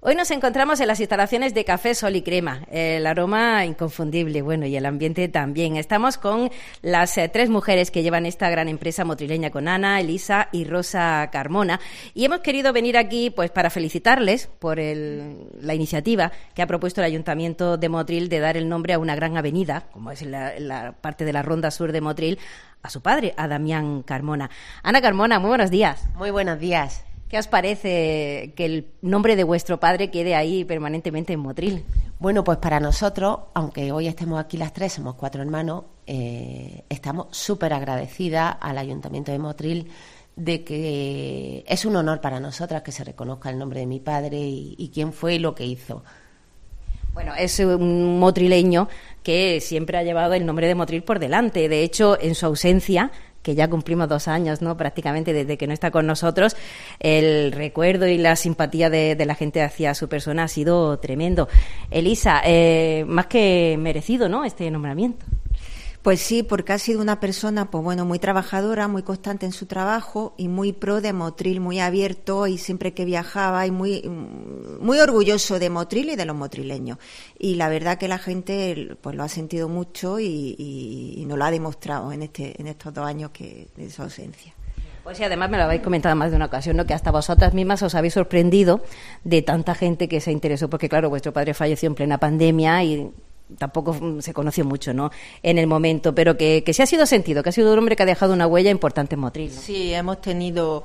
Hoy nos encontramos en las instalaciones de Café Sol y Crema. El aroma inconfundible, bueno, y el ambiente también. Estamos con las tres mujeres que llevan esta gran empresa motrileña, con Ana, Elisa y Rosa Carmona. Y hemos querido venir aquí pues para felicitarles por la iniciativa que ha propuesto el Ayuntamiento de Motril de dar el nombre a una gran avenida, como es la parte de la Ronda Sur de Motril, a su padre, a Damián Carmona. Ana Carmona, muy buenos días. Muy buenos días. ¿Qué os parece que el nombre de vuestro padre quede ahí permanentemente en Motril? Bueno, pues para nosotros, aunque hoy estemos aquí las tres, somos 4 hermanos, estamos súper agradecidas al Ayuntamiento de Motril de que es un honor para nosotras que se reconozca el nombre de mi padre y quién fue y lo que hizo. Bueno, es un motrileño que siempre ha llevado el nombre de Motril por delante. De hecho, en su ausencia, que ya cumplimos 2 años, ¿no?, prácticamente desde que no está con nosotros, el recuerdo y la simpatía de la gente hacia su persona ha sido tremendo. Elisa, más que merecido, ¿no?, este nombramiento. Pues sí, porque ha sido una persona, pues bueno, muy trabajadora, muy constante en su trabajo y muy pro de Motril, muy abierto y siempre que viajaba y muy orgulloso de Motril y de los motrileños. Y la verdad que la gente pues lo ha sentido mucho y nos lo ha demostrado en estos 2 años de su ausencia. Pues sí, además me lo habéis comentado más de una ocasión, ¿no?, que hasta vosotras mismas os habéis sorprendido de tanta gente que se interesó, porque claro, vuestro padre falleció en plena pandemia y tampoco se conoció mucho, ¿no?, en el momento, pero que sí ha sido sentido, que ha sido un hombre que ha dejado una huella importante en Motril, ¿no? Sí, hemos tenido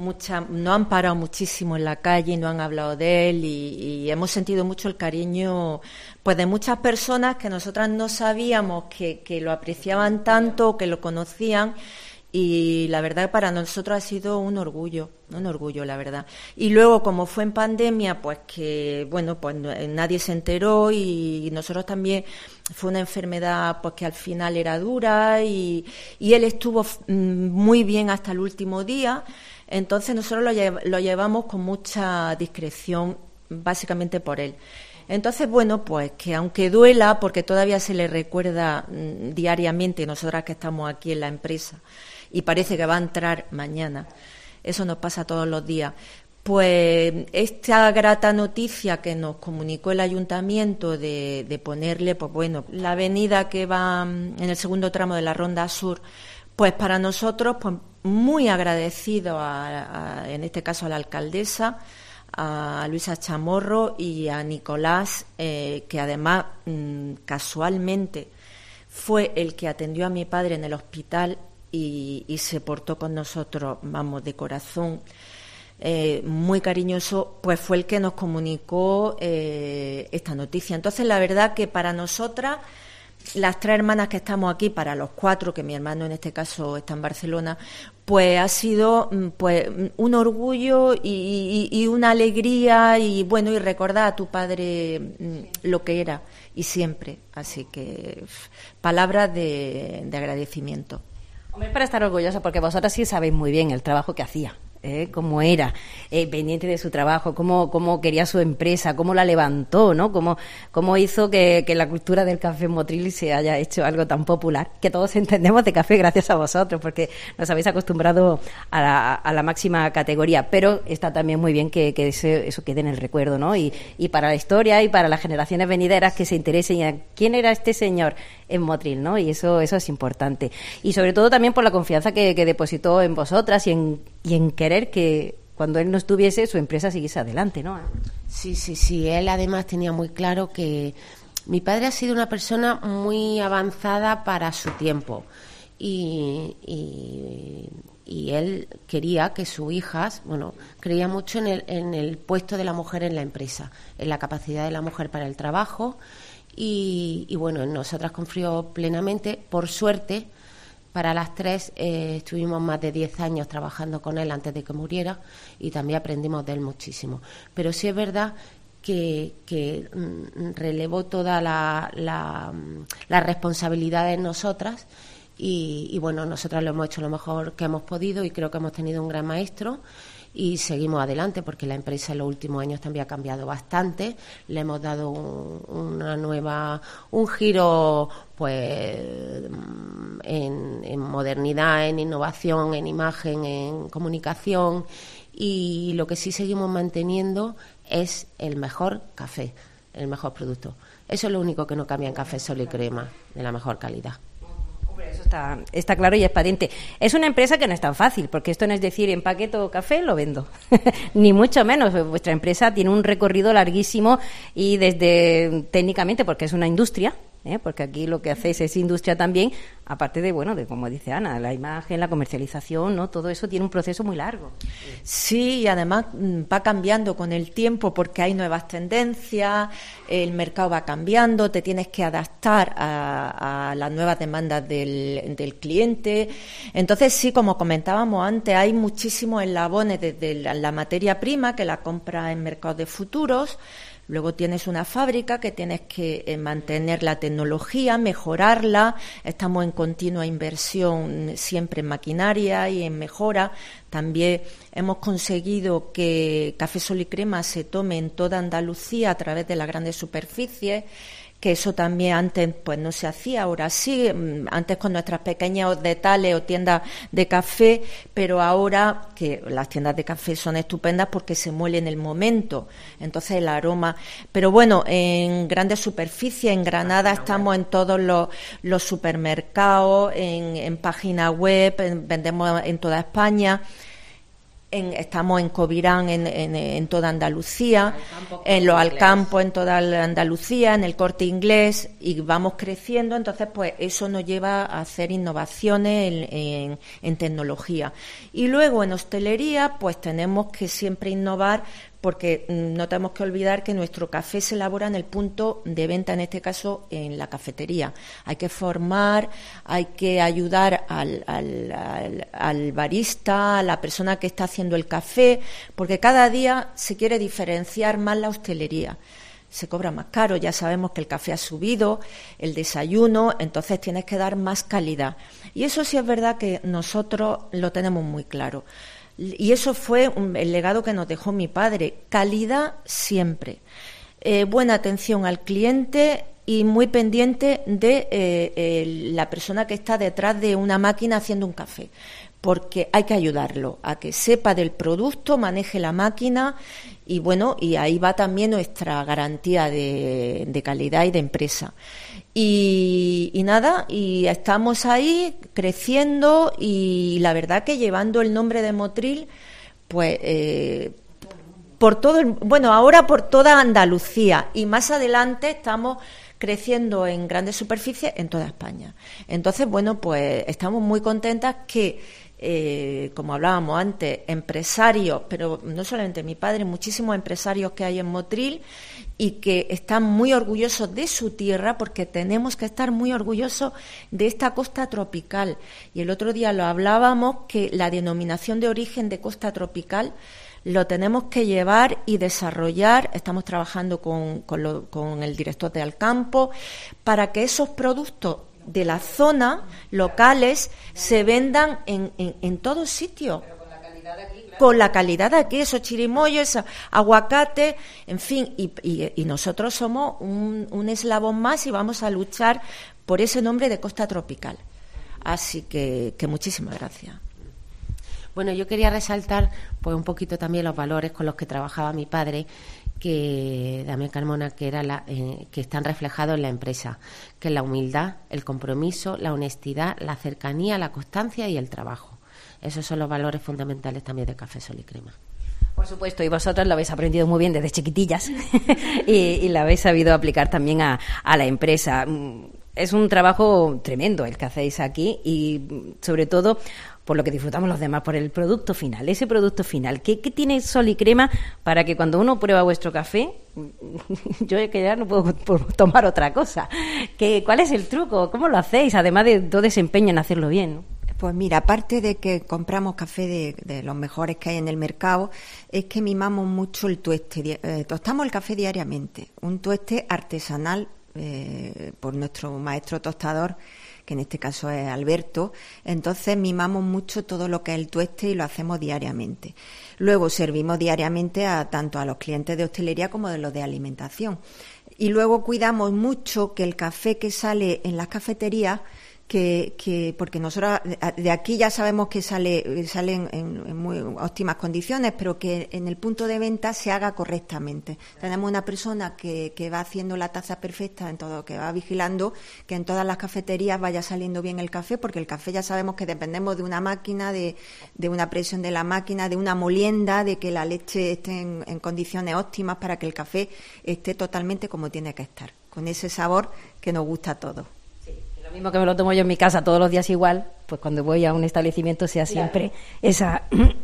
no han parado muchísimo en la calle, no han hablado de él y hemos sentido mucho el cariño pues de muchas personas que nosotras no sabíamos que lo apreciaban tanto, que lo conocían. Y la verdad para nosotros ha sido un orgullo, la verdad. Y luego, como fue en pandemia, pues que, bueno, pues nadie se enteró y nosotros también, fue una enfermedad pues que al final era dura y él estuvo muy bien hasta el último día. Entonces nosotros lo llevamos con mucha discreción, básicamente por él. Entonces, bueno, pues que aunque duela, porque todavía se le recuerda diariamente, nosotras que estamos aquí en la empresa, y parece que va a entrar mañana, eso nos pasa todos los días, pues esta grata noticia que nos comunicó el ayuntamiento de ponerle, pues bueno, la avenida que va en el segundo tramo de la Ronda Sur, pues para nosotros, pues muy agradecido en este caso a la alcaldesa, a Luisa Chamorro y a Nicolás, que además casualmente fue el que atendió a mi padre en el hospital y se portó con nosotros, vamos, de corazón, muy cariñoso, pues fue el que nos comunicó esta noticia. Entonces, la verdad que para nosotras, las 3 hermanas que estamos aquí, para los 4, que mi hermano en este caso está en Barcelona, pues ha sido pues un orgullo y una alegría y bueno, y recordar a tu padre lo que era y siempre. Así que palabras de agradecimiento. Hombre, para estar orgullosa, porque vosotras sí sabéis muy bien el trabajo que hacía. Cómo era, pendiente de su trabajo, cómo quería su empresa, cómo la levantó, ¿no? Cómo hizo que la cultura del café en Motril se haya hecho algo tan popular, que todos entendemos de café gracias a vosotros, porque nos habéis acostumbrado a la máxima categoría, pero está también muy bien que eso quede en el recuerdo, ¿no? Y para la historia y para las generaciones venideras que se interesen en quién era este señor en Motril, ¿no? Y eso es importante. Y sobre todo también por la confianza que depositó en vosotras y en querer que cuando él no estuviese su empresa siguiese adelante, ¿no? Sí. Él además tenía muy claro que mi padre ha sido una persona muy avanzada para su tiempo y él quería que sus hijas, bueno, creía mucho en el puesto de la mujer en la empresa, en la capacidad de la mujer para el trabajo y bueno, en nosotras confió plenamente. Por suerte, para las 3 estuvimos más de 10 años trabajando con él antes de que muriera y también aprendimos de él muchísimo. Pero sí es verdad que relevó toda la responsabilidad en nosotras y bueno, nosotras lo hemos hecho lo mejor que hemos podido y creo que hemos tenido un gran maestro y seguimos adelante porque la empresa en los últimos años también ha cambiado bastante. Le hemos dado un giro pues en modernidad, en innovación, en imagen, en comunicación y lo que sí seguimos manteniendo es el mejor café, el mejor producto. Eso es lo único que no cambia en Café Sol y Crema, de la mejor calidad. Eso está claro y es patente. Es una empresa que no es tan fácil, porque esto no es decir empaqueto café, lo vendo. Ni mucho menos. Vuestra empresa tiene un recorrido larguísimo y desde técnicamente, porque es una industria, porque aquí lo que hacéis es industria también, aparte de, bueno, de como dice Ana, la imagen, la comercialización, ¿no? Todo eso tiene un proceso muy largo. Sí, y además va cambiando con el tiempo porque hay nuevas tendencias, el mercado va cambiando, te tienes que adaptar a las nuevas demandas del cliente. Entonces, sí, como comentábamos antes, hay muchísimos eslabones desde la materia prima, que la compras en mercados de futuros. Luego tienes una fábrica que tienes que mantener la tecnología, mejorarla. Estamos en continua inversión siempre en maquinaria y en mejora. También hemos conseguido que Café Sol y Crema se tome en toda Andalucía a través de las grandes superficies, que eso también antes pues no se hacía, ahora sí, antes con nuestras pequeños detales o tiendas de café, pero ahora que las tiendas de café son estupendas porque se muele en el momento, entonces el aroma, pero bueno, en grandes superficies, en Granada estamos en todos los supermercados, en página web, vendemos en toda España. Estamos en Covirán en toda Andalucía, en los Alcampos en toda Andalucía, en el Corte Inglés, y vamos creciendo. Entonces pues eso nos lleva a hacer innovaciones en tecnología. Y luego en hostelería pues tenemos que siempre innovar, porque no tenemos que olvidar que nuestro café se elabora en el punto de venta, en este caso en la cafetería. Hay que formar, hay que ayudar al barista, a la persona que está haciendo el café, porque cada día se quiere diferenciar más la hostelería. Se cobra más caro, ya sabemos que el café ha subido, el desayuno, entonces tienes que dar más calidad. Y eso sí es verdad que nosotros lo tenemos muy claro. Y eso fue el legado que nos dejó mi padre. Calidad siempre. Buena atención al cliente y muy pendiente de la persona que está detrás de una máquina haciendo un café. Porque hay que ayudarlo a que sepa del producto, maneje la máquina y bueno, y ahí va también nuestra garantía de calidad y de empresa. Y nada, y estamos ahí creciendo y la verdad que llevando el nombre de Motril, pues por todo, ahora por toda Andalucía y más adelante estamos creciendo en grandes superficies en toda España. Entonces, bueno, pues estamos muy contentas que como hablábamos antes, empresarios, pero no solamente mi padre, muchísimos empresarios que hay en Motril y que están muy orgullosos de su tierra, porque tenemos que estar muy orgullosos de esta costa tropical. Y el otro día lo hablábamos, que la denominación de origen de costa tropical lo tenemos que llevar y desarrollar. Estamos trabajando con el director de Alcampo para que esos productos de la zona locales se vendan en todos sitios. Pero con la calidad de aquí, claro. Con la calidad de aquí, esos chirimoyos, esos aguacates, en fin, y nosotros somos un eslabón más y vamos a luchar por ese nombre de costa tropical. Así que muchísimas gracias. Bueno, yo quería resaltar pues un poquito también los valores con los que trabajaba mi padre, que Damián Carmona, que era que están reflejados en la empresa, que es la humildad, el compromiso, la honestidad, la cercanía, la constancia y el trabajo. Esos son los valores fundamentales también de Café Sol y Crema. Por supuesto, y vosotras lo habéis aprendido muy bien desde chiquitillas y lo habéis sabido aplicar también a la empresa. Es un trabajo tremendo el que hacéis aquí y sobre todo por lo que disfrutamos los demás, por el producto final. Ese producto final, ¿qué tiene Sol y Crema para que cuando uno prueba vuestro café, yo que ya no puedo tomar otra cosa? ¿Cuál es el truco? ¿Cómo lo hacéis? Además de todo ese empeño en hacerlo bien, ¿no? Pues mira, aparte de que compramos café de los mejores que hay en el mercado, es que mimamos mucho el tueste. Tostamos el café diariamente, un tueste artesanal por nuestro maestro tostador, que en este caso es Alberto. Entonces mimamos mucho todo lo que es el tueste y lo hacemos diariamente. Luego servimos diariamente tanto a los clientes de hostelería como de los de alimentación. Y luego cuidamos mucho que el café que sale en las cafeterías porque nosotros de aquí ya sabemos que salen en muy óptimas condiciones, pero que en el punto de venta se haga correctamente. Tenemos una persona que va haciendo la taza perfecta en todo, que va vigilando que en todas las cafeterías vaya saliendo bien el café, porque el café ya sabemos que dependemos de una máquina, de una presión de la máquina, de una molienda, de que la leche esté en condiciones óptimas para que el café esté totalmente como tiene que estar, con ese sabor que nos gusta a todos. Lo mismo que me lo tomo yo en mi casa todos los días igual, pues cuando voy a un establecimiento sea siempre esa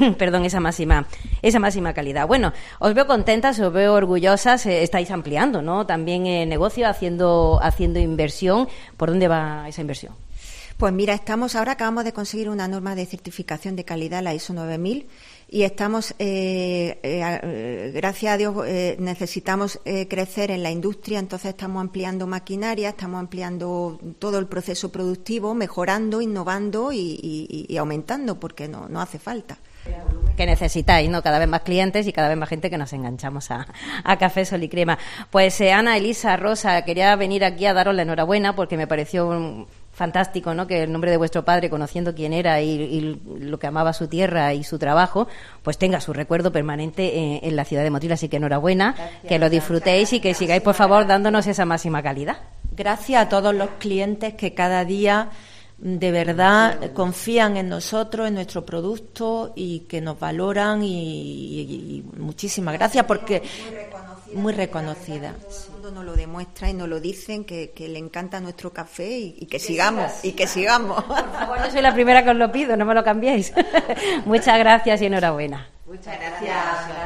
máxima calidad. Bueno, os veo contentas, os veo orgullosas, estáis ampliando, ¿no? También negocio, haciendo inversión. ¿Por dónde va esa inversión? Pues mira, acabamos de conseguir una norma de certificación de calidad, la ISO 9000, y estamos, gracias a Dios, necesitamos crecer en la industria, entonces estamos ampliando maquinaria, estamos ampliando todo el proceso productivo, mejorando, innovando y aumentando, porque no hace falta. Que necesitáis, ¿no? Cada vez más clientes y cada vez más gente que nos enganchamos a Café Sol y Crema. Pues Ana, Elisa, Rosa, quería venir aquí a daros la enhorabuena porque me pareció fantástico, ¿no? Que el nombre de vuestro padre, conociendo quién era y lo que amaba su tierra y su trabajo, pues tenga su recuerdo permanente en la ciudad de Motril. Así que enhorabuena, gracias, que lo disfrutéis y que sigáis, por favor, dándonos esa máxima calidad. Gracias a todos los clientes que cada día de verdad confían en nosotros, en nuestro producto y que nos valoran y muchísimas gracias porque muy reconocida. Todo el mundo nos lo demuestra y nos lo dicen que le encanta nuestro café y que sigamos. Por favor, yo soy la primera que os lo pido, no me lo cambiéis. Muchas gracias y enhorabuena. Muchas gracias.